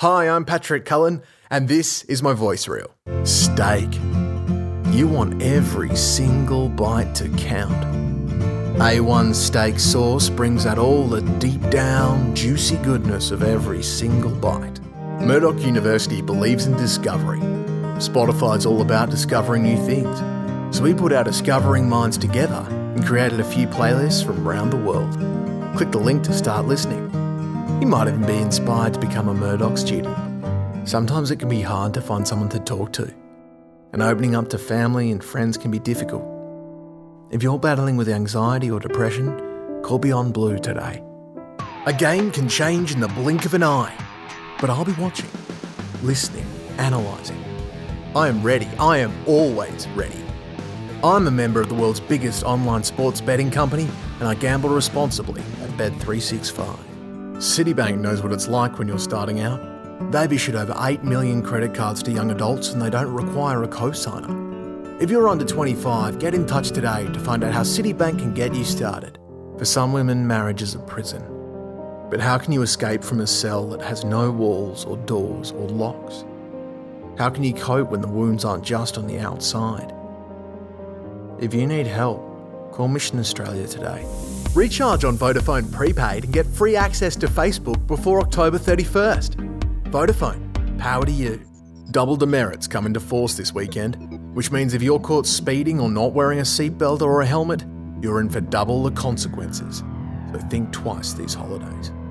Hi, I'm Patrick Cullen, and this is my voice reel. Steak. You want every single bite to count. A1 steak sauce brings out all the deep down, juicy goodness of every single bite. Murdoch University believes in discovery. Spotify's all about discovering new things. So we put our discovering minds together and created a few playlists from around the world. Click the link to start listening. You might even be inspired to become a Murdoch student. Sometimes it can be hard to find someone to talk to, and opening up to family and friends can be difficult. If you're battling with anxiety or depression, call Beyond Blue today. A game can change in the blink of an eye, but I'll be watching, listening, analysing. I am ready. I am always ready. I'm a member of the world's biggest online sports betting company, and I gamble responsibly at Bet365. Citibank knows what it's like when you're starting out. They've issued over 8 million credit cards to young adults and they don't require a cosigner. If you're under 25, get in touch today to find out how Citibank can get you started. For some women, marriage is a prison. But how can you escape from a cell that has no walls or doors or locks? How can you cope when the wounds aren't just on the outside? If you need help, call Mission Australia today. Recharge on Vodafone prepaid and get free access to Facebook before October 31st. Vodafone, power to you. Double demerits come into force this weekend, which means if you're caught speeding or not wearing a seatbelt or a helmet, you're in for double the consequences. So think twice these holidays.